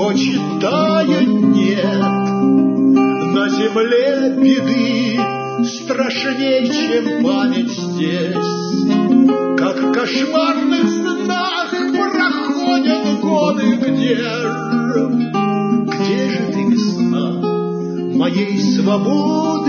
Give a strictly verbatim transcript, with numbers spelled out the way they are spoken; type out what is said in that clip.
ночи тает нет. На земле беды страшней, чем память здесь. Как в кошмарных снах проходят годы, где же, где же ты, весна моей свободы?